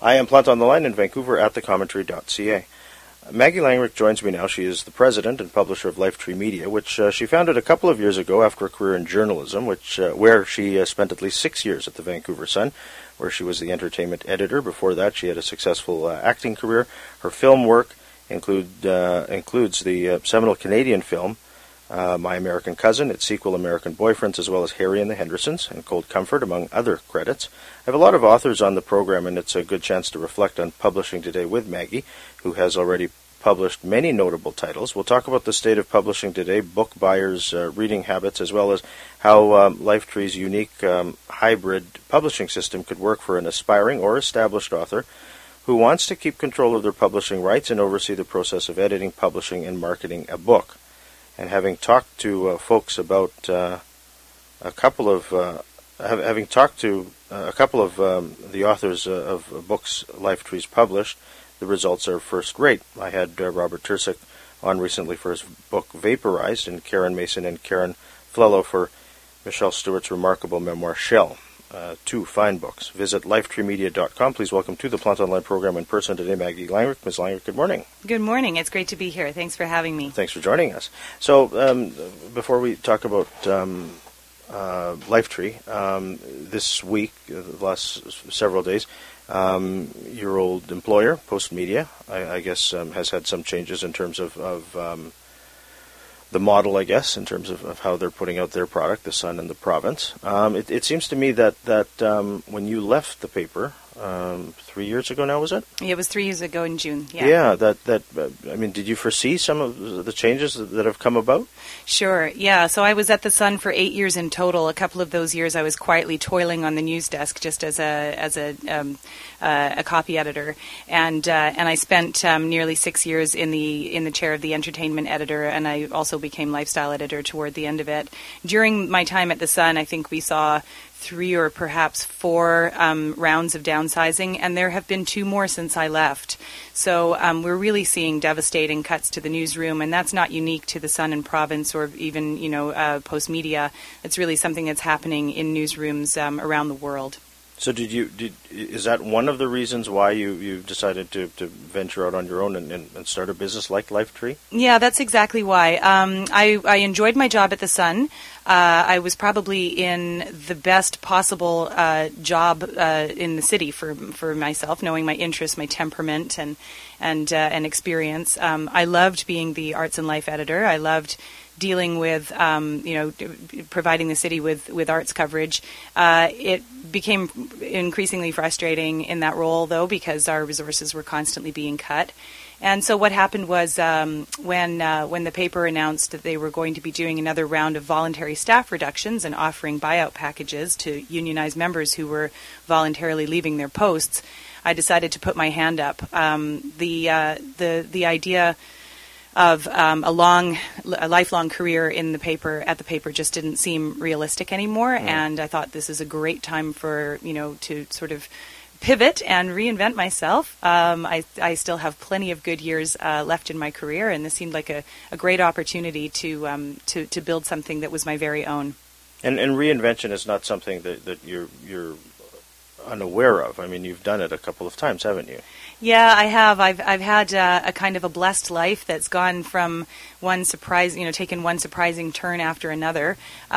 I am Plant on the Line in Vancouver at thecommentary.ca. Maggie Langerich joins me now. She is the president and publisher of Lifetree Media, which she founded a couple of years ago after a career in journalism, where she spent at least 6 years at the Vancouver Sun, where she was the entertainment editor. Before that, she had a successful acting career. Her film work includes the seminal Canadian film, My American Cousin, its sequel American Boyfriends, as well as Harry and the Hendersons and Cold Comfort, among other credits. I have a lot of authors on the program, and it's a good chance to reflect on publishing today with Maggie, who has already published many notable titles. We'll talk about the state of publishing today, book buyers' reading habits, as well as how Lifetree's unique hybrid publishing system could work for an aspiring or established author who wants to keep control of their publishing rights and oversee the process of editing, publishing, and marketing a book. And having talked to folks about the authors of books Lifetree's published, the results are first rate. I had Robert Tercek on recently for his book Vaporized, and Karen Mason and Karen Flello for Michelle Stewart's remarkable memoir Shell. Two fine books. Visit lifetreemedia.com. Please welcome to the Plant Online program in person today, Maggie Langerich. Ms. Langerich, good morning. Good morning. It's great to be here. Thanks for having me. Thanks for joining us. So, before we talk about Lifetree, this week, the last several days, your old employer, Postmedia, I guess, has had some changes in terms of the model, I guess, in terms of how they're putting out their product, The Sun and the Province. It seems to me that when you left the paper 3 years ago now, was it? It was 3 years ago in June, yeah. Yeah, did you foresee some of the changes that have come about? Sure, yeah. So I was at The Sun for 8 years in total. A couple of those years I was quietly toiling on the news desk just as a copy editor, and I spent nearly 6 years in the chair of the entertainment editor, and I also became lifestyle editor toward the end of it. During my time at The Sun, I think we saw 3 or perhaps 4 rounds of downsizing, and there have been 2 more since I left. So we're really seeing devastating cuts to the newsroom, and that's not unique to the Sun and Province or even Postmedia. It's really something that's happening in newsrooms around the world. So is that one of the reasons why you decided to venture out on your own and start a business like Lifetree? Yeah, that's exactly why. I enjoyed my job at The Sun. I was probably in the best possible job in the city for myself, knowing my interests, my temperament, and experience. I loved being the arts and life editor. I loved dealing with, providing the city with arts coverage. It became increasingly frustrating in that role, though, because our resources were constantly being cut. And so what happened was when the paper announced that they were going to be doing another round of voluntary staff reductions and offering buyout packages to unionized members who were voluntarily leaving their posts, I decided to put my hand up. The idea of a lifelong career in the paper just didn't seem realistic anymore, and I thought this is a great time for to sort of pivot and reinvent myself. I still have plenty of good years left in my career, and this seemed like a great opportunity to build something that was my very own. And reinvention is not something that you're unaware of. I mean, you've done it a couple of times, haven't you? Yeah, I have. I've had a kind of a blessed life that's gone from taken one surprising turn after another.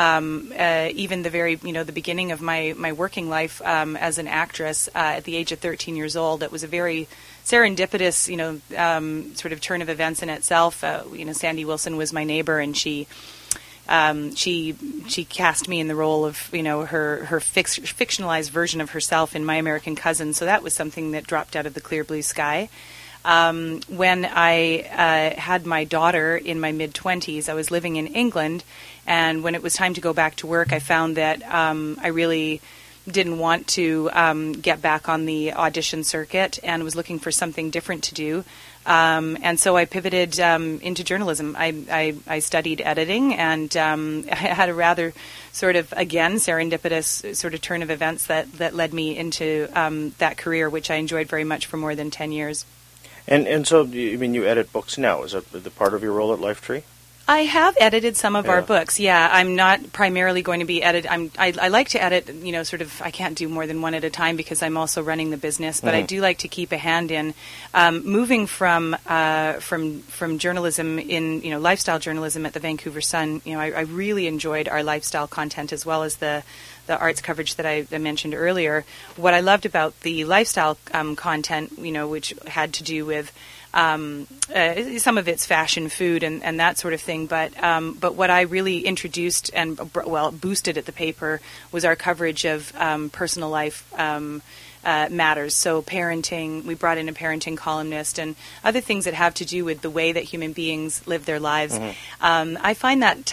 Even the beginning of my working life as an actress at the age of 13 years old, it was a very serendipitous, sort of turn of events in itself. Sandy Wilson was my neighbor, and she cast me in the role of her fictionalized version of herself in My American Cousin. So that was something that dropped out of the clear blue sky. When I had my daughter in my mid-20s, I was living in England, and when it was time to go back to work, I found that I really didn't want to get back on the audition circuit and was looking for something different to do. And so I pivoted into journalism. I studied editing, and I had a rather sort of, again, serendipitous sort of turn of events that led me into that career, which I enjoyed very much for more than 10 years. And so, you edit books now. Is that the part of your role at Lifetree? I have edited some of Yeah. our books. Yeah, I'm not primarily going to be I like to edit, sort of. I can't do more than one at a time because I'm also running the business. But I do like to keep a hand in moving from journalism in lifestyle journalism at the Vancouver Sun. I really enjoyed our lifestyle content as well as the arts coverage that I mentioned earlier. What I loved about the lifestyle content, which had to do with some of it's fashion, food, and that sort of thing. But what I really introduced and boosted at the paper was our coverage of personal life matters. So parenting, we brought in a parenting columnist and other things that have to do with the way that human beings live their lives. I find that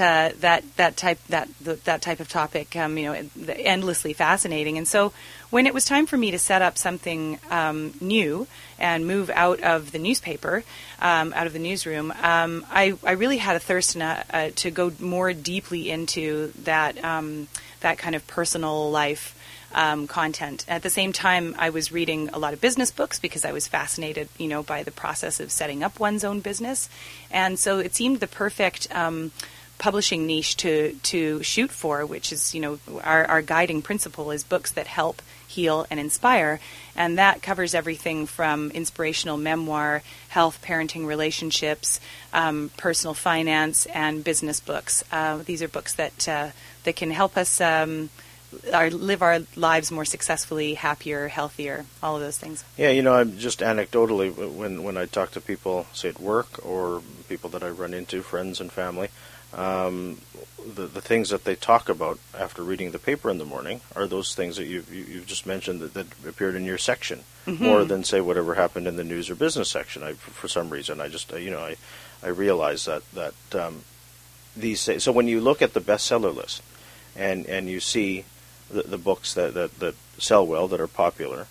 type of topic endlessly fascinating. And so when it was time for me to set up something new and move out of the newspaper, out of the newsroom, I really had a thirst to go more deeply into that kind of personal life content. At the same time, I was reading a lot of business books because I was fascinated, by the process of setting up one's own business, and so it seemed the perfect publishing niche to shoot for, which is, our guiding principle is books that help, heal, and inspire, and that covers everything from inspirational memoir, health, parenting, relationships, personal finance, and business books. These are books that can help us live our lives more successfully, happier, healthier, all of those things. Yeah, I'm just anecdotally, when I talk to people, say at work, or people that I run into, friends and family, the things that they talk about after reading the paper in the morning are those things that you've just mentioned that appeared in your section, more than, say, whatever happened in the news or business section. For some reason, I just, I realize that these. So when you look at the bestseller list, and you see the books that sell well, that are popular,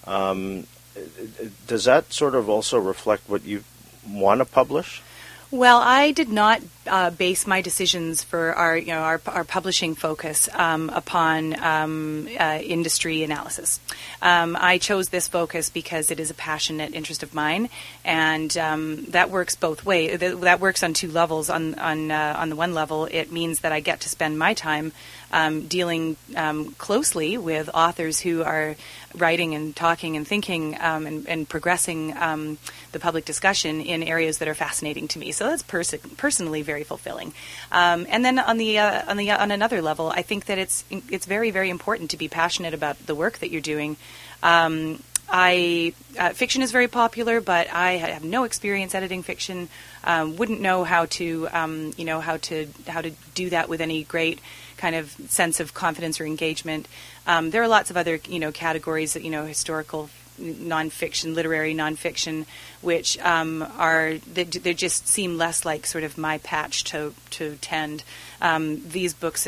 does that sort of also reflect what you want to publish? Well, I did not base my decisions for our publishing focus upon industry analysis. I chose this focus because it is a passionate interest of mine, and that works both ways. That works on two levels. On the one level, it means that I get to spend my time dealing closely with authors who are writing and talking and thinking and progressing the public discussion in areas that are fascinating to me. So that's personally very fulfilling. And then on another level, I think that it's very, very important to be passionate about the work that you're doing. Fiction is very popular, but I have no experience editing fiction. Wouldn't know how to do that with any great kind of sense of confidence or engagement. There are lots of other categories that historical nonfiction, literary nonfiction, which they just seem less like sort of my patch to tend. These books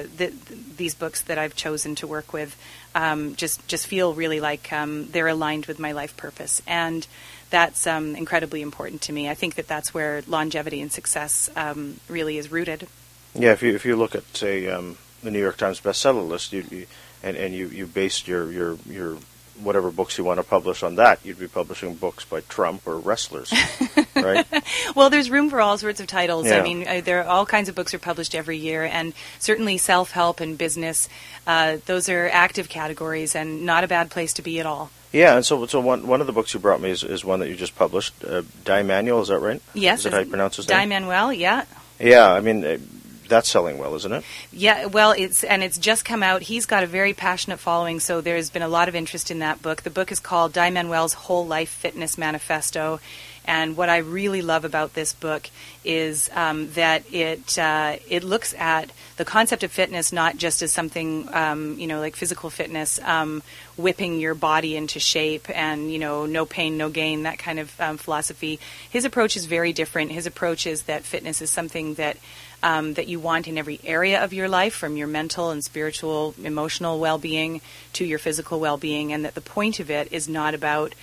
that I've chosen to work with just feel really like they're aligned with my life purpose, and that's incredibly important to me. I think that's where longevity and success really is rooted. Yeah, if you look at, say, the New York Times bestseller list, you based your whatever books you want to publish on that, you'd be publishing books by Trump or wrestlers, right? Well, there's room for all sorts of titles. Yeah. I mean, there are all kinds of books are published every year, and certainly self-help and business, those are active categories and not a bad place to be at all. Yeah, and so one of the books you brought me is one that you just published, Di Manuel, is that right? Yes. Is that how you pronounce his name? Di Manuel, yeah. Yeah, I mean, that's selling well, isn't it? Yeah, well, it's just come out. He's got a very passionate following, so there's been a lot of interest in that book. The book is called Di Manuel's Whole Life Fitness Manifesto, and what I really love about this book is that it looks at the concept of fitness not just as something, like physical fitness, whipping your body into shape and, no pain, no gain, that kind of philosophy. His approach is very different. His approach is that fitness is something that you want in every area of your life, from your mental and spiritual, emotional well-being to your physical well-being, and that the point of it is not about,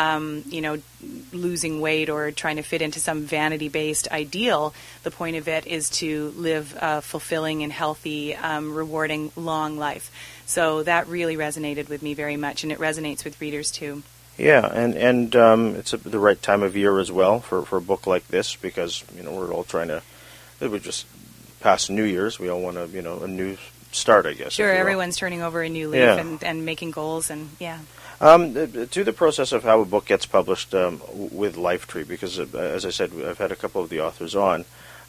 losing weight or trying to fit into some vanity-based ideal. The point of it is to live a fulfilling and healthy, rewarding, long life. So that really resonated with me very much, and it resonates with readers too. Yeah, and it's the right time of year as well for a book like this, because we're all trying to we just passed New Year's. We all want a a new start, I guess. Sure, everyone's turning over a new leaf and making goals, and to the process of how a book gets published with Lifetree, because as I said, I've had a couple of the authors on.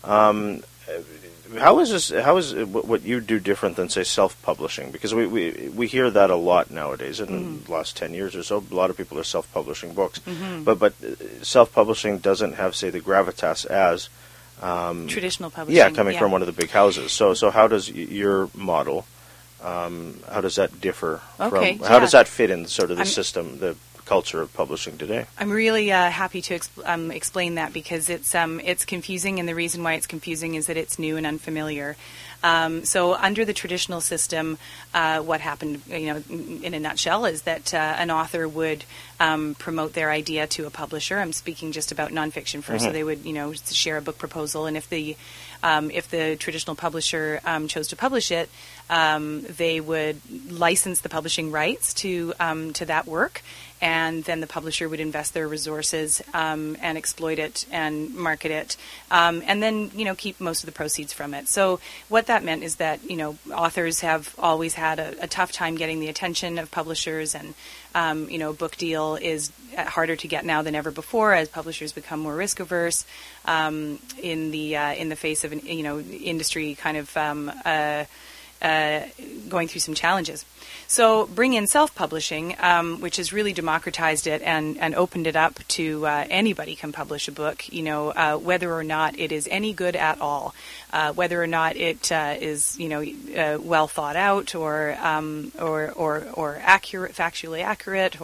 How is what you do different than, say, self-publishing? Because we hear that a lot nowadays. In the last 10 years or so, a lot of people are self-publishing books. But self-publishing doesn't have, say, the gravitas as traditional publishing. Yeah, coming from one of the big houses. So how does your model? How does that differ from? How does that fit in sort of the system, the culture of publishing today? I'm really happy to explain that, because it's confusing, and the reason why it's confusing is that it's new and unfamiliar. So under the traditional system, what happened, in a nutshell, is that an author would promote their idea to a publisher. I'm speaking just about nonfiction first. So they would, share a book proposal, and if the traditional publisher chose to publish it, they would license the publishing rights to that work, and then the publisher would invest their resources and exploit it and market it, and then keep most of the proceeds from it. So what that meant is that authors have always had a tough time getting the attention of publishers, and a book deal is harder to get now than ever before as publishers become more risk averse in the face of an industry kind of going through some challenges. So bring in self-publishing, which has really democratized it and opened it up to anybody can publish a book, whether or not it is any good at all, whether or not it is well thought out or accurate, factually accurate,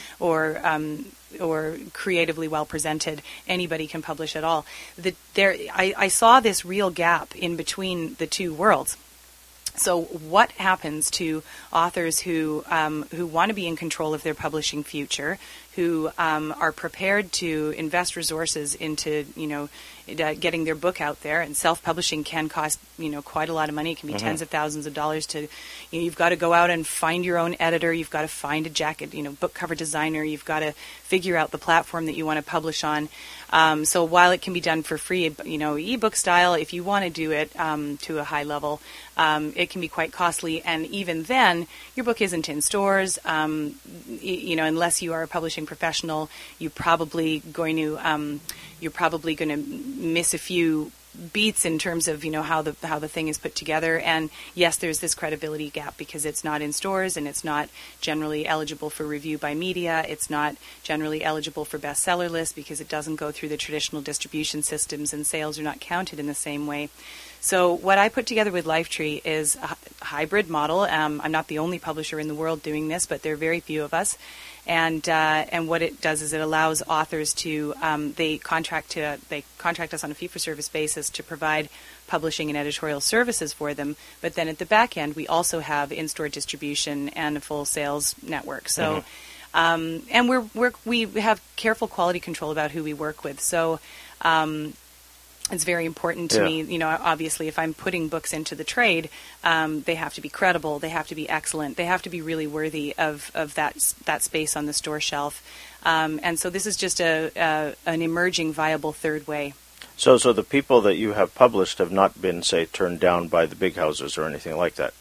or creatively well presented. Anybody can publish at all. I saw this real gap in between the two worlds. So what happens to authors who want to be in control of their publishing future, who are prepared to invest resources into getting their book out there? And self-publishing can cost quite a lot of money. It can be tens of thousands of dollars. You've got to go out and find your own editor. You've got to find a jacket, book cover designer. You've got to figure out the platform that you want to publish on. So while it can be done for free, ebook style, if you want to do it to a high level, it can be quite costly. And even then, your book isn't in stores. Unless you are a publishing professional, you're probably going to miss a few beats in terms of how the thing is put together. And yes, there's this credibility gap because it's not in stores, and it's not generally eligible for review by media. It's not generally eligible for bestseller lists because it doesn't go through the traditional distribution systems, and sales are not counted in the same way. So what I put together with Lifetree is a hybrid model. I'm not the only publisher in the world doing this, but there are very few of us. And what it does is it allows authors to they contract us on a fee-for-service basis to provide publishing and editorial services for them. But then at the back end, we also have in-store distribution and a full sales network. So, and we have careful quality control about who we work with. So. It's very important to me, obviously, if I'm putting books into the trade, they have to be credible, they have to be excellent, they have to be really worthy of that space on the store shelf. And so this is just an emerging, viable third way. So the people that you have published have not been, say, turned down by the big houses or anything like that?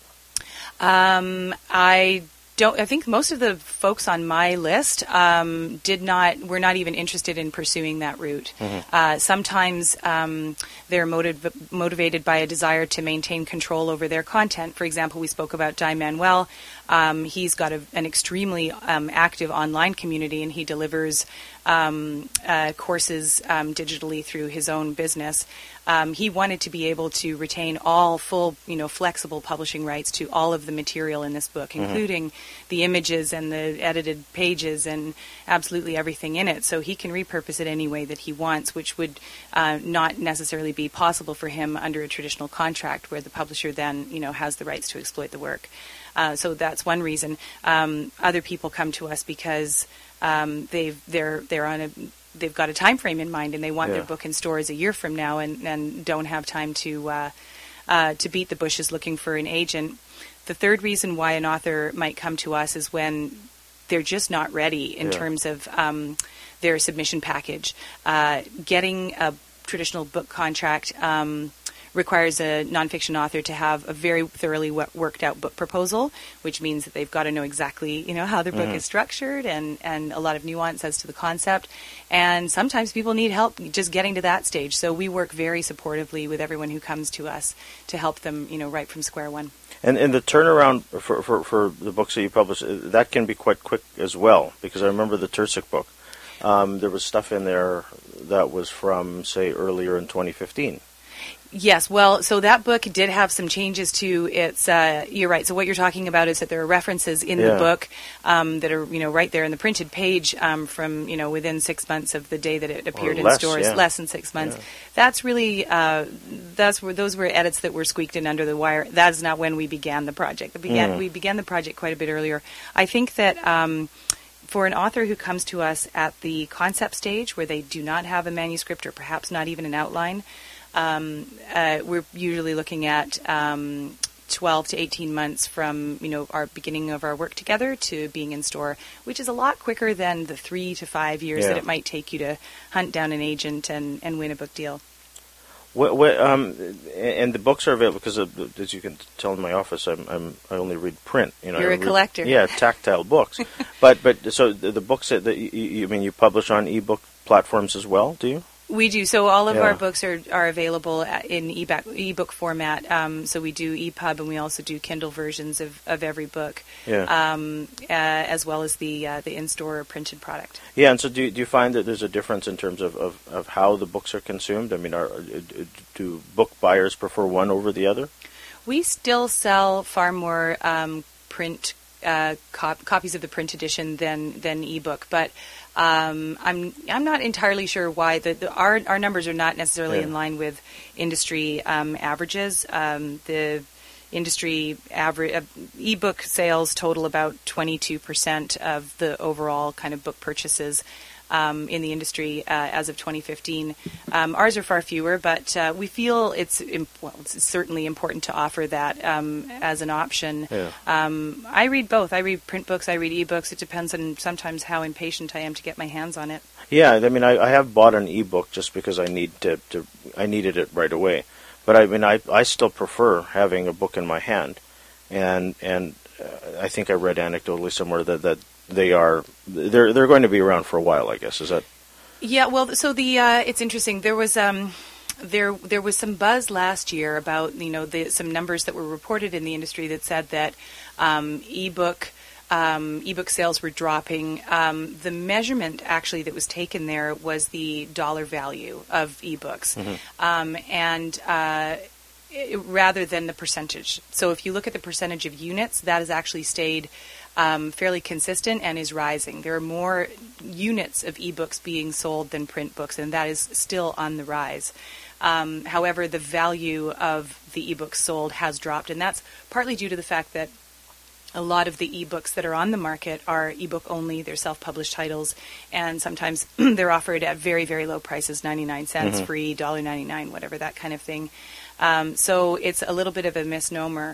I think most of the folks on my list were not even interested in pursuing that route. Sometimes they're motivated by a desire to maintain control over their content. For example, we spoke about Di Manuel. He's got an extremely active online community, and he delivers courses digitally through his own business. He wanted to be able to retain all full, flexible publishing rights to all of the material in this book, including the images and the edited pages and absolutely everything in it. So he can repurpose it any way that he wants, which would not necessarily be possible for him under a traditional contract where the publisher then, has the rights to exploit the work. So that's one reason. Other people come to us because they've got a time frame in mind, and they want their book in stores a year from now, and don't have time to beat the bushes looking for an agent. The third reason why an author might come to us is when they're just not ready in terms of their submission package. Getting a traditional book contract requires a nonfiction author to have a very thoroughly worked out book proposal, which means that they've got to know exactly, how their book is structured and a lot of nuance as to the concept. And sometimes people need help just getting to that stage. So we work very supportively with everyone who comes to us to help them, right from square one. And the turnaround for the books that you publish, that can be quite quick as well, because I remember the Tursic book. There was stuff in there that was from, say, earlier in 2015. Yes, well, so that book did have some changes to its, you're right, so what you're talking about is that there are references in the book that are, right there in the printed page from, within 6 months of the day that it appeared in stores, less than 6 months. Yeah. That's really, those were edits that were squeaked in under the wire. That's not when we began the project. We began the project quite a bit earlier. I think that for an author who comes to us at the concept stage where they do not have a manuscript or perhaps not even an outline, we're usually looking at 12 to 18 months from our beginning of our work together to being in store, which is a lot quicker than the 3 to 5 years that it might take you to hunt down an agent and win a book deal. And the books are available because, as you can tell in my office, I only read print. You're a collector. Yeah, tactile books. but so the books that you publish on ebook platforms as well? Do you? We do. So all of our books are available in ebook format. So we do EPUB and we also do Kindle versions of every book, as well as the in-store printed product. Yeah, and so do you find that there's a difference in terms of how the books are consumed? I mean, do book buyers prefer one over the other? We still sell far more print copies of the print edition than ebook, but I'm not entirely sure why. Our numbers are not necessarily in line with industry averages. The industry average ebook sales total about 22% of the overall kind of book purchases in the industry as of 2015. Ours are far fewer, but we feel it's certainly important to offer that as an option. Yeah. I read both. I read print books, I read ebooks. It depends on sometimes how impatient I am to get my hands on it. Yeah, I mean, I have bought an ebook just because I needed it right away. But I mean, I still prefer having a book in my hand, and I think I read anecdotally somewhere that they're going to be around for a while, I guess. Is that? Yeah, well, so it's interesting. There was there was some buzz last year about some numbers that were reported in the industry that said that ebook sales were dropping. The measurement actually that was taken there was the dollar value of ebooks, rather than the percentage. So if you look at the percentage of units, that has actually stayed fairly consistent and is rising. There are more units of ebooks being sold than print books, and that is still on the rise. However, the value of the ebooks sold has dropped, and that's partly due to the fact that a lot of the ebooks that are on the market are ebook only. They're self-published titles, and sometimes they're offered at very, very low prices, 99 cents free, $1.99, whatever, that kind of thing. So it's a little bit of a misnomer.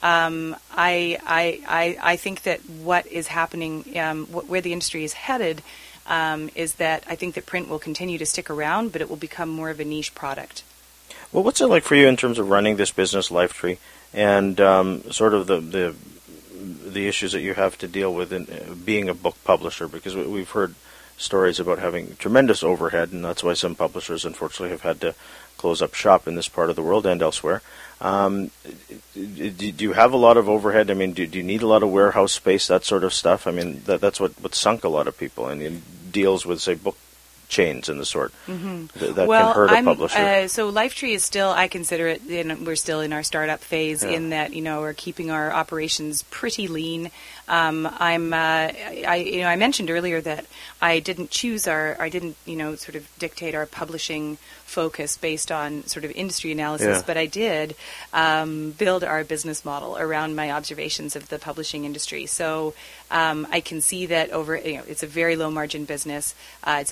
I think that what is happening, where the industry is headed, is that I think that print will continue to stick around, but it will become more of a niche product. Well, what's it like for you in terms of running this business, Lifetree, and sort of the issues that you have to deal with in being a book publisher? Because we've heard stories about having tremendous overhead, and that's why some publishers, unfortunately, have had to close up shop in this part of the world and elsewhere. Do you have a lot of overhead? I mean, do you need a lot of warehouse space, that sort of stuff? I mean, that's what sunk a lot of people in deals with, say, book chains and the sort. That can hurt a publisher. So Lifetree is still, I consider it, we're still in our startup phase in that, we're keeping our operations pretty lean. I mentioned earlier that I didn't sort of dictate our publishing focus based on sort of industry analysis, but I did build our business model around my observations of the publishing industry. So I can see that it's a very low margin business. It's a very high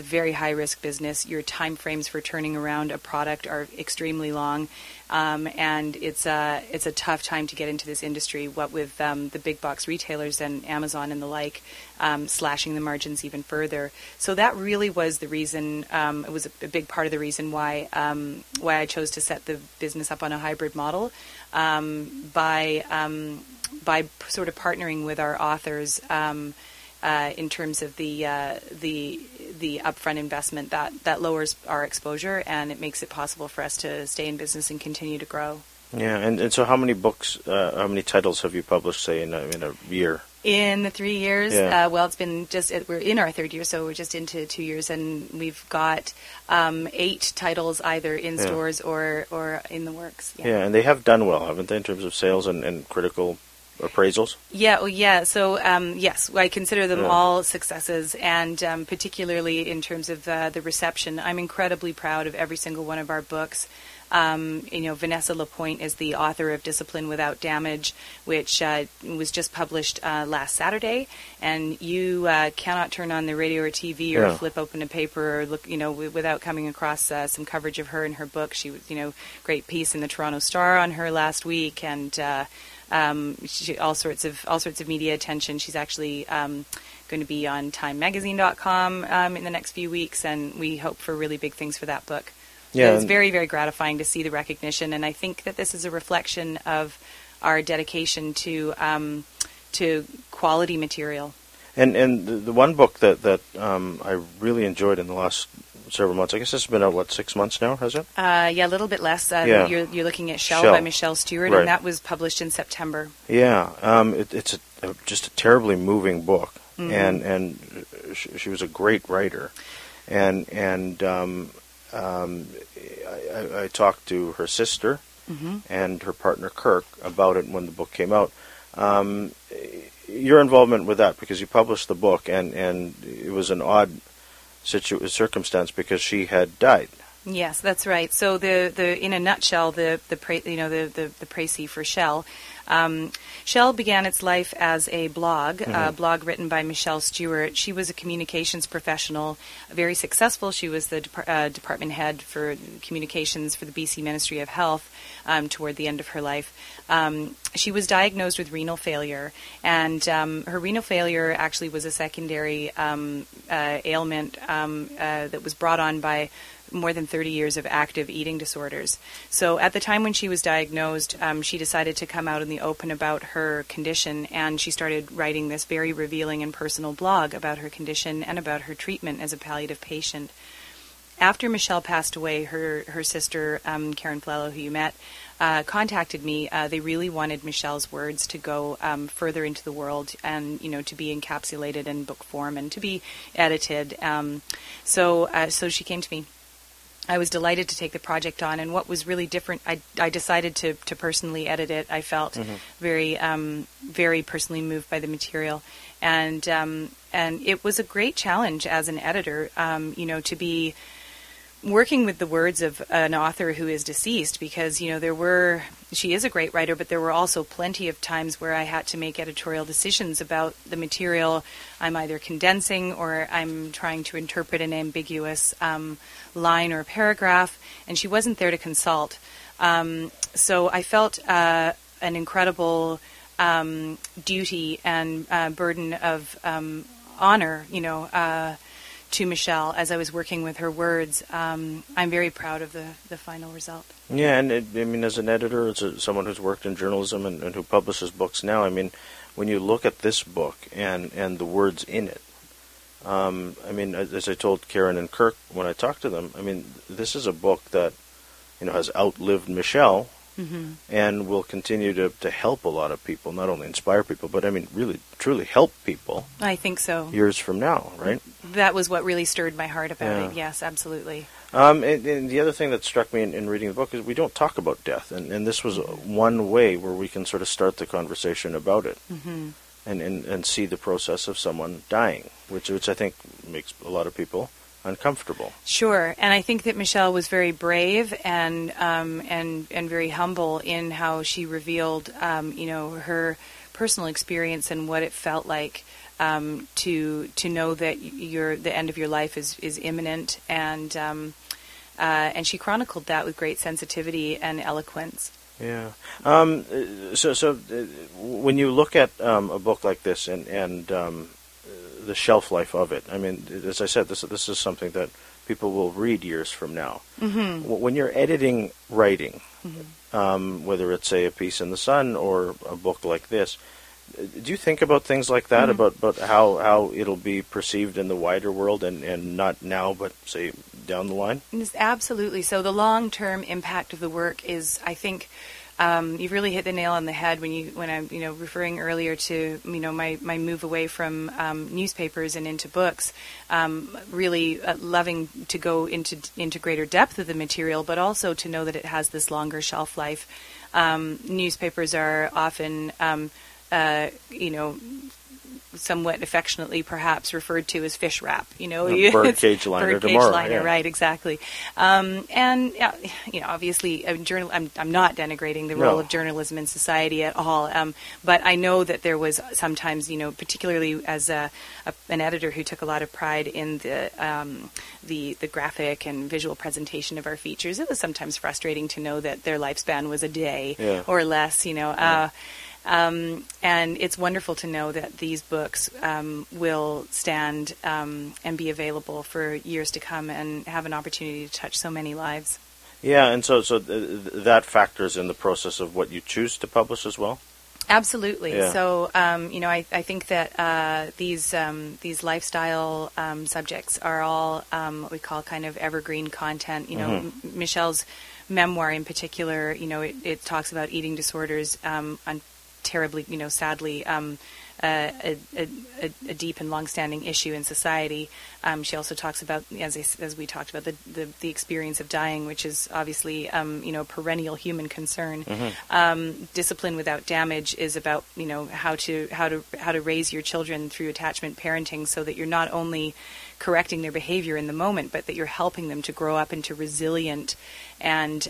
high-risk business. Your time frames for turning around a product are extremely long, and it's a tough time to get into this industry. What with the big box retailers and Amazon and the like slashing the margins even further. So that really was the reason. It was a big part of the reason why I chose to set the business up on a hybrid model by sort of partnering with our authors. In terms of the upfront investment, that lowers our exposure, and it makes it possible for us to stay in business and continue to grow. Yeah, and so how many books, how many titles have you published, say, in a year? In the 3 years, Yeah. well, it's been we're in our third year, so we're just into 2 years, and we've got 8 titles either in stores or in the works. Yeah, and they have done well, haven't they, in terms of sales and critical appraisals? Yeah, well, yeah. So, yes, I consider them all successes, and particularly in terms of the reception. I'm incredibly proud of every single one of our books. Vanessa Lapointe is the author of Discipline Without Damage, which was just published last Saturday. And you cannot turn on the radio or TV or flip open a paper or look, without coming across some coverage of her and her book. She was, great piece in the Toronto Star on her last week, and she, all sorts of media attention. She's actually going to be on TimeMagazine.com in the next few weeks, and we hope for really big things for that book. Yeah, it's very, very gratifying to see the recognition, and I think that this is a reflection of our dedication to quality material. And the one book that I really enjoyed in the last several months, I guess this has been out, 6 months now, has it? Yeah, a little bit less. You're looking at Shell by Michelle Stewart, and that was published in September. Yeah, it's just a terribly moving book, and she was a great writer, and I talked to her sister and her partner Kirk about it when the book came out. Your involvement with that, because you published the book, and it was an odd circumstance because she had died. Yes, that's right. So the in a nutshell, the précis for Shell. Shell began its life as a blog, a blog written by Michelle Stewart. She was a communications professional, very successful. She was the department head for communications for the BC Ministry of Health toward the end of her life. She was diagnosed with renal failure, and her renal failure actually was a secondary ailment that was brought on by more than 30 years of active eating disorders. So at the time when she was diagnosed, she decided to come out in the open about her condition, and she started writing this very revealing and personal blog about her condition and about her treatment as a palliative patient. After Michelle passed away, her sister, Karen Flello, who you met, contacted me. They really wanted Michelle's words to go further into the world and, to be encapsulated in book form and to be edited. So she came to me. I was delighted to take the project on, and what was really different, I decided to personally edit it. I felt very, very personally moved by the material, and it was a great challenge as an editor, to be working with the words of an author who is deceased, because she is a great writer, but there were also plenty of times where I had to make editorial decisions about the material I'm either condensing or I'm trying to interpret an ambiguous line or paragraph, and she wasn't there to consult. So I felt an incredible duty and burden of honor, to Michelle as I was working with her words. I'm very proud of the final result. Yeah, and as an editor, as someone who's worked in journalism and who publishes books now, when you look at this book and the words in it, as I told Karen and Kirk when I talked to them, this is a book that, has outlived Michelle and will continue to help a lot of people, not only inspire people, but really, truly help people. I think so. Years from now, right? That was what really stirred my heart about it. Yes, absolutely. And the other thing that struck me in reading the book is we don't talk about death, and this was one way where we can sort of start the conversation about it, and see the process of someone dying, which I think makes a lot of people uncomfortable. Sure, and I think that Michelle was very brave and very humble in how she revealed, her personal experience and what it felt like to know that the end of your life is imminent, and she chronicled that with great sensitivity and eloquence. Yeah. So when you look at a book like this and the shelf life of it, I mean, as I said, this is something that people will read years from now. Mm-hmm. When you're editing writing, Mm-hmm. whether it's, say, a piece in the Sun or a book like this, do you think about things like that, about how it'll be perceived in the wider world, and not now, but, say, down the line? Absolutely. So the long-term impact of the work is, I think, you've really hit the nail on the head when I'm referring earlier to my move away from newspapers and into books. Really loving to go into greater depth of the material, but also to know that it has this longer shelf life. Newspapers are often somewhat affectionately perhaps referred to as fish wrap, birdcage liner birdcage tomorrow, liner, yeah. right? Exactly. And obviously, I'm not denigrating the role of journalism in society at all. But I know that there was sometimes, particularly as an editor who took a lot of pride in the graphic and visual presentation of our features, it was sometimes frustrating to know that their lifespan was a day or less. And it's wonderful to know that these books will stand and be available for years to come and have an opportunity to touch so many lives. Yeah, and so that factors in the process of what you choose to publish as well? Absolutely. Yeah. So, I think that these lifestyle subjects are all what we call kind of evergreen content. Michelle's memoir in particular, it talks about eating disorders on terribly, sadly, a deep and long-standing issue in society. She also talks about, as we talked about, the experience of dying, which is obviously, perennial human concern. Mm-hmm. Discipline without damage is about, how to raise your children through attachment parenting, so that you're not only correcting their behavior in the moment, but that you're helping them to grow up into resilient and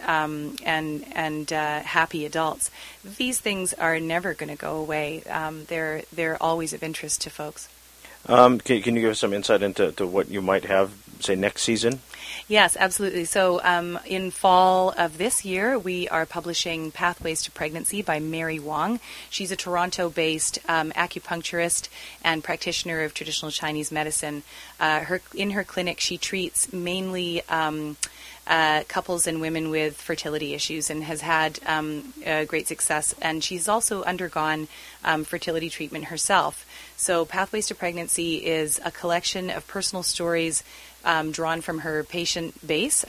happy adults. These things are never going to go away. They're always of interest to folks. Can you give us some insight into what you might have, say, next season? Yes, absolutely. So in fall of this year, we are publishing Pathways to Pregnancy by Mary Wong. She's a Toronto-based acupuncturist and practitioner of traditional Chinese medicine. In her clinic, she treats mainly couples and women with fertility issues, and has had great success. And she's also undergone fertility treatment herself. So Pathways to Pregnancy is a collection of personal stories drawn from her patient base.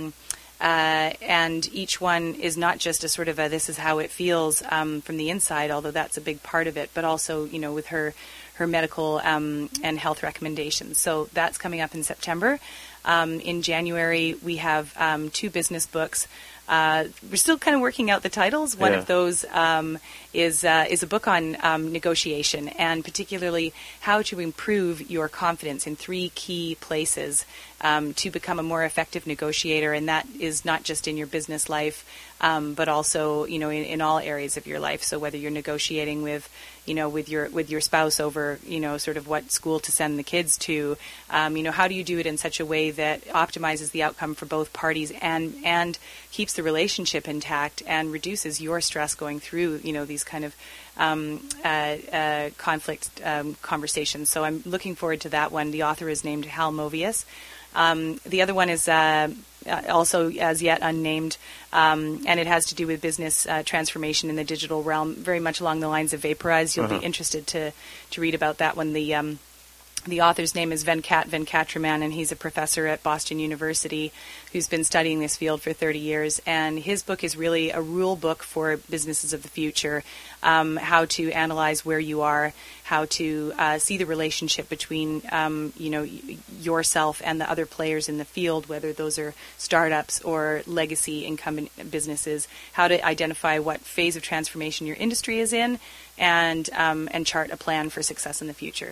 And each one is not just a sort of this is how it feels from the inside, although that's a big part of it, but also, with her medical and health recommendations. So that's coming up in September. In January, we have 2 business books. We're still kind of working out the titles. One of those is a book on negotiation, and particularly how to improve your confidence in 3 key places to become a more effective negotiator. And that is not just in your business life, but also, in all areas of your life. So whether you're negotiating with your spouse over, sort of what school to send the kids to, how do you do it in such a way that optimizes the outcome for both parties and keeps the relationship intact and reduces your stress going through, these kind of conflict conversations. So I'm looking forward to that one. The author is named Hal Movius. The other one is also as yet unnamed, and it has to do with business transformation in the digital realm, very much along the lines of Vaporize. You'll be interested to read about that one. The author's name is Venkat Venkatraman, and he's a professor at Boston University who's been studying this field for 30 years. And his book is really a rule book for businesses of the future, how to analyze where you are, how to see the relationship between, yourself and the other players in the field, whether those are startups or legacy incumbent businesses, how to identify what phase of transformation your industry is in, and chart a plan for success in the future.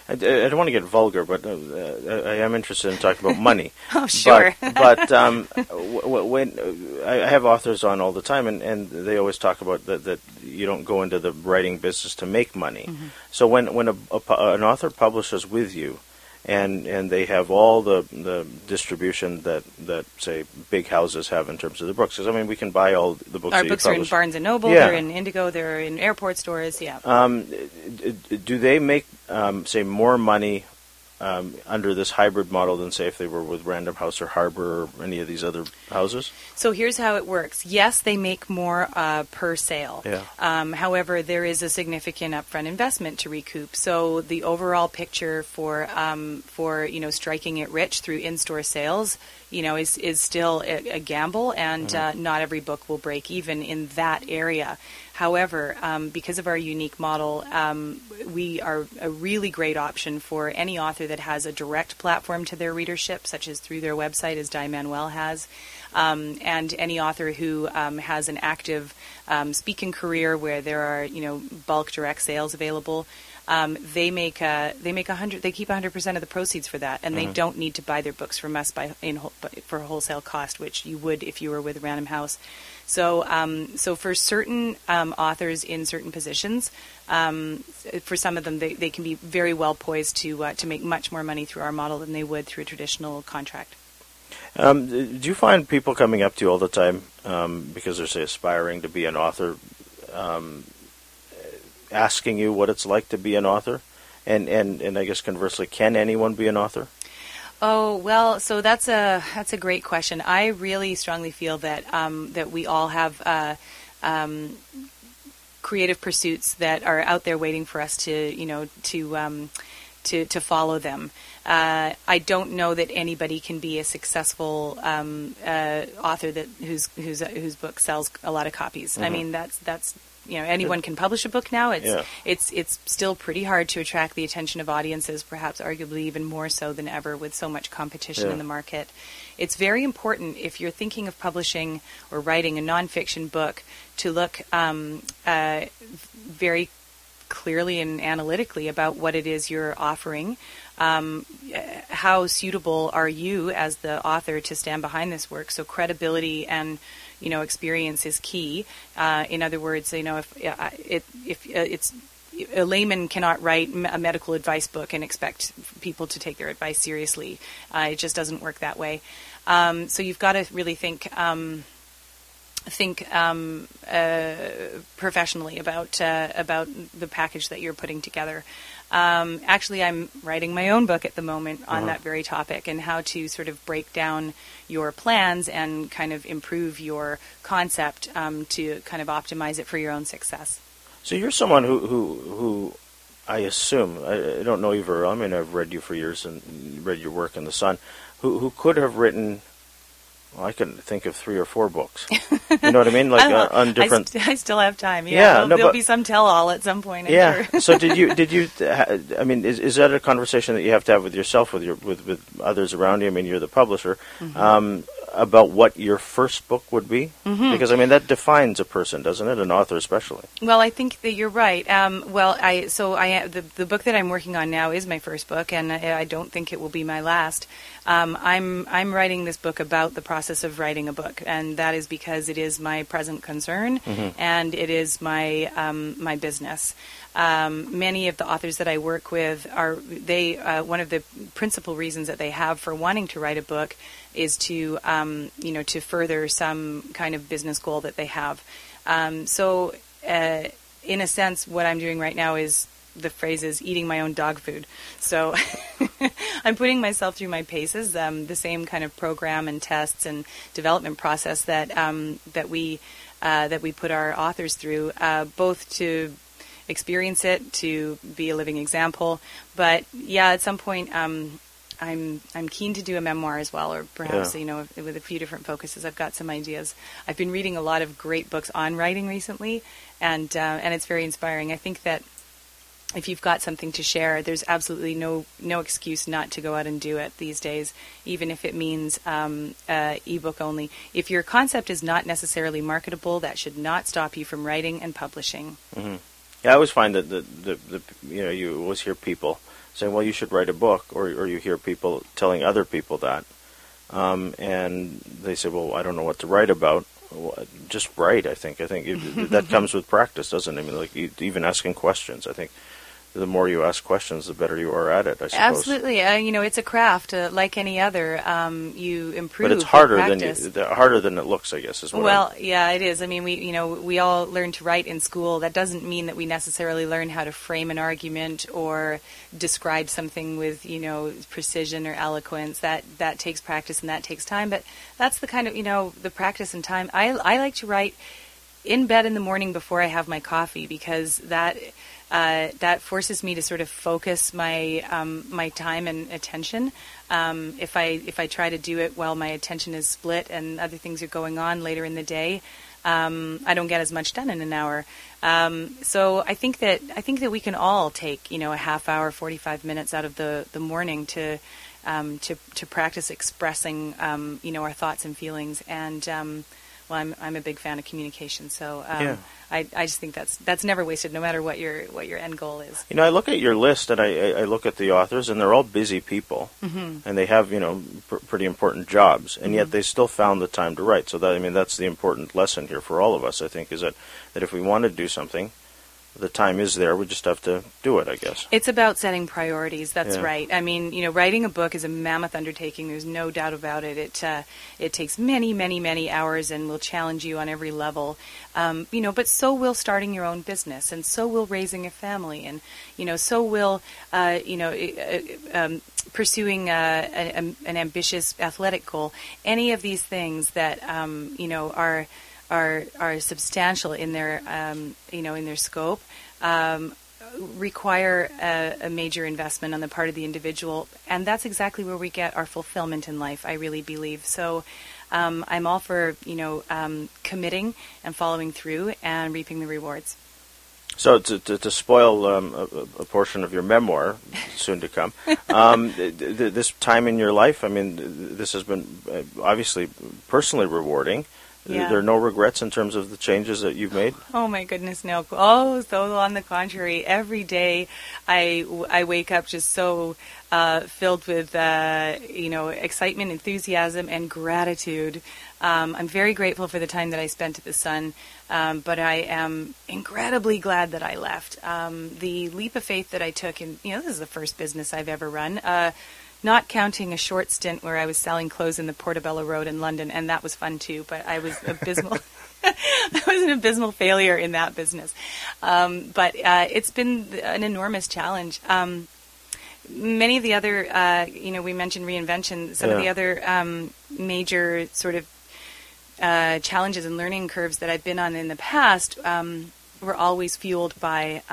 I don't want to get vulgar, but I am interested in talking about money. Oh, sure. But when I have authors on all the time, and they always talk about that you don't go into the writing business to make money. Mm-hmm. So when an author publishes with you, and they have all the distribution that say big houses have in terms of the books. Because I mean, we can buy all the books. Our that books you are in Barnes and Noble. Yeah. They're in Indigo. They're in airport stores. Yeah. Do they make say more money under this hybrid model than say if they were with Random House or Harbor or any of these other houses? So here's how it works. Yes, they make more per sale. Yeah. However, there is a significant upfront investment to recoup. So the overall picture for striking it rich through in-store sales, is still a gamble, and not every book will break even in that area. However, because of our unique model, we are a really great option for any author that has a direct platform to their readership, such as through their website, as Di Manuel has, and any author who has an active speaking career where there are bulk direct sales available. They keep 100% of the proceeds for that, and they don't need to buy their books from us for wholesale cost, which you would if you were with Random House. So for certain authors in certain positions, for some of them, they can be very well poised to make much more money through our model than they would through a traditional contract. Do you find people coming up to you all the time because they're, say, aspiring to be an author, asking you what it's like to be an author? And I guess conversely, can anyone be an author? Oh, well, so that's a great question. I really strongly feel that that we all have creative pursuits that are out there waiting for us to follow them. I don't know that anybody can be a successful author whose book sells a lot of copies. Mm-hmm. I mean, that's anyone can publish a book now. It's still pretty hard to attract the attention of audiences, perhaps arguably even more so than ever with so much competition in the market. It's very important if you're thinking of publishing or writing a nonfiction book to look very clearly and analytically about what it is you're offering. How suitable are you as the author to stand behind this work? So credibility and experience is key. In other words, if a layman cannot write a medical advice book and expect people to take their advice seriously. It just doesn't work that way. So you've got to really think professionally about the package that you're putting together. Actually, I'm writing my own book at the moment on that very topic, and how to sort of break down your plans and kind of improve your concept to kind of optimize it for your own success. So you're someone who I assume, I don't know you very well, I mean, I've read you for years and read your work in The Sun, who could have written, well, I can think of 3 or 4 books. You know what I mean? Like on different. I still have time. Yeah, there'll be some tell-all at some point. I'm sure. So did you? I mean, is that a conversation that you have to have with yourself, with others around you? I mean, you're the publisher. Mm-hmm. About what your first book would be? Mm-hmm. Because, I mean, that defines a person, doesn't it? An author especially. Well, I think that you're right. The book that I'm working on now is my first book, and I don't think it will be my last. I'm writing this book about the process of writing a book, and that is because it is my present concern, and it is my my business. Many of the authors that I work with one of the principal reasons that they have for wanting to write a book is to to further some kind of business goal that they have. So in a sense, what I'm doing right now is, the phrase is eating my own dog food. So I'm putting myself through my paces, the same kind of program and tests and development process that we put our authors through, both to experience it, to be a living example. But yeah, at some point, I'm keen to do a memoir as well, or perhaps with a few different focuses. I've got some ideas. I've been reading a lot of great books on writing recently, and it's very inspiring. I think that if you've got something to share, there's absolutely no excuse not to go out and do it these days, even if it means ebook only. If your concept is not necessarily marketable, that should not stop you from writing and publishing. Mm-hmm. Yeah, I always find that you always hear people saying, well, you should write a book, or you hear people telling other people that, and they say, well, I don't know what to write about. Well, just write, I think. That comes with practice, doesn't it? I mean, like, even asking questions, I think. The more you ask questions, the better you are at it, I suppose. Absolutely. It's a craft like any other. You improve. But it's harder than it looks, I guess, is what yeah, it is. I mean, we all learn to write in school. That doesn't mean that we necessarily learn how to frame an argument or describe something with, precision or eloquence. That takes practice and that takes time. But that's the kind of, the practice and time. I like to write in bed in the morning before I have my coffee, because that forces me to sort of focus my my time and attention. If I try to do it while my attention is split and other things are going on later in the day, I don't get as much done in an hour. So I think that we can all take a half hour, 45 minutes out of the morning to practice expressing our thoughts and feelings. And well, I'm a big fan of communication, so I just think that's never wasted, no matter what your end goal is. I look at your list and I look at the authors, and they're all busy people, and they have pretty important jobs, and yet they still found the time to write. So that's the important lesson here for all of us, I think, is that if we want to do something, the time is there. We just have to do it, I guess. It's about setting priorities. That's right. I mean, writing a book is a mammoth undertaking. There's no doubt about it. It takes many, many, many hours and will challenge you on every level. But so will starting your own business, and so will raising a family, and so will pursuing an ambitious athletic goal. Any of these things that are substantial in their in their scope, require a major investment on the part of the individual, and that's exactly where we get our fulfillment in life, I really believe. So I'm all for committing and following through and reaping the rewards. So to spoil a portion of your memoir, soon to come, this time in your life, I mean, this has been obviously personally rewarding. Yeah. There are no regrets in terms of the changes that you've made? Oh, my goodness, no. Oh, so on the contrary. Every day I wake up just so filled with, excitement, enthusiasm, and gratitude. I'm very grateful for the time that I spent at the Sun, but I am incredibly glad that I left. The leap of faith that I took, and, this is the first business I've ever run, not counting a short stint where I was selling clothes in the Portobello Road in London, and that was fun too, but I was abysmal. I was an abysmal failure in that business. But it's been an enormous challenge. Many of the other, we mentioned reinvention, some of the other major sort of challenges and learning curves that I've been on in the past were always fueled by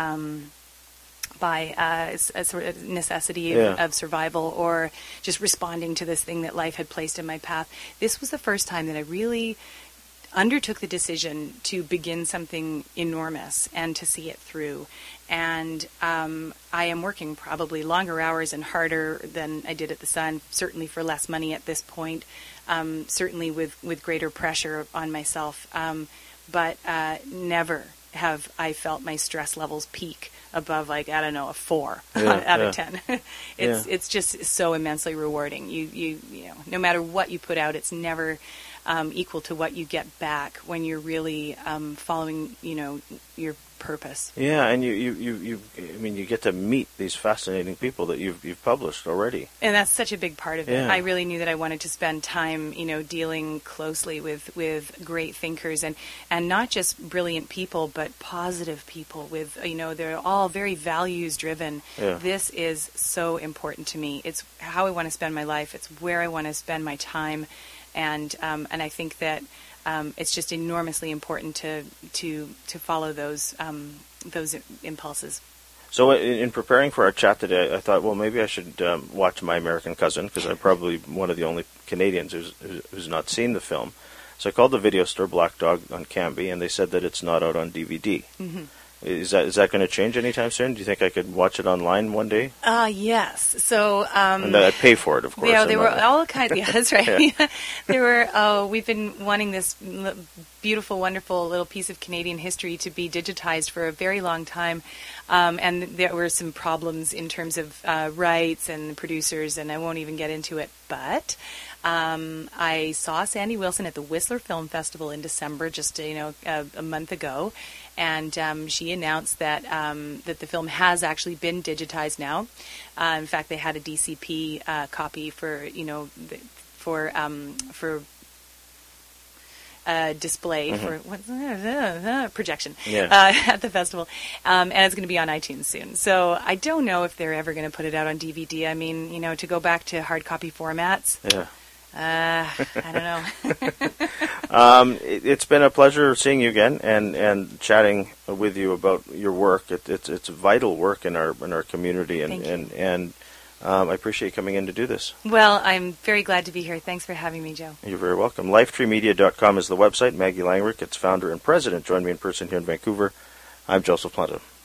a sort of necessity of survival, or just responding to this thing that life had placed in my path. This was the first time that I really undertook the decision to begin something enormous and to see it through. And I am working probably longer hours and harder than I did at the Sun, certainly for less money at this point, certainly with greater pressure on myself. But never have I felt my stress levels peak above, a 4 out of 10. It's just so immensely rewarding. You no matter what you put out, it's never equal to what you get back when you're really following your purpose. Yeah, and you get to meet these fascinating people that you've published already. And that's such a big part of it. I really knew that I wanted to spend time, dealing closely with great thinkers and not just brilliant people, but positive people with, they're all very values driven. Yeah. This is so important to me. It's how I want to spend my life. It's where I want to spend my time. And I think that it's just enormously important to follow those impulses. So in preparing for our chat today, I thought, well, maybe I should watch My American Cousin, because I'm probably one of the only Canadians who's not seen the film. So I called the video store, Black Dog on Cambie, and they said that it's not out on DVD. Mm-hmm. Is that going to change anytime soon? Do you think I could watch it online one day? Yes. So and I'd pay for it, of course. Yeah, they were all kinds. Yeah, that's right. There were. We've been wanting this beautiful, wonderful little piece of Canadian history to be digitized for a very long time, and there were some problems in terms of rights and producers, and I won't even get into it. But I saw Sandy Wilson at the Whistler Film Festival in December, just a month ago. And she announced that that the film has actually been digitized now. In fact, they had a DCP copy for display for projection at the festival, and it's going to be on iTunes soon. So I don't know if they're ever going to put it out on DVD. I mean, to go back to hard copy formats. Yeah. I don't know. It's been a pleasure seeing you again and chatting with you about your work. It's vital work in our community, and I appreciate you coming in to do this. Well, I'm very glad to be here. Thanks for having me, Joe. You're very welcome. LifeTreeMedia.com is the website. Maggie Langerich, its founder and president, joined me in person here in Vancouver. I'm Joseph Planta.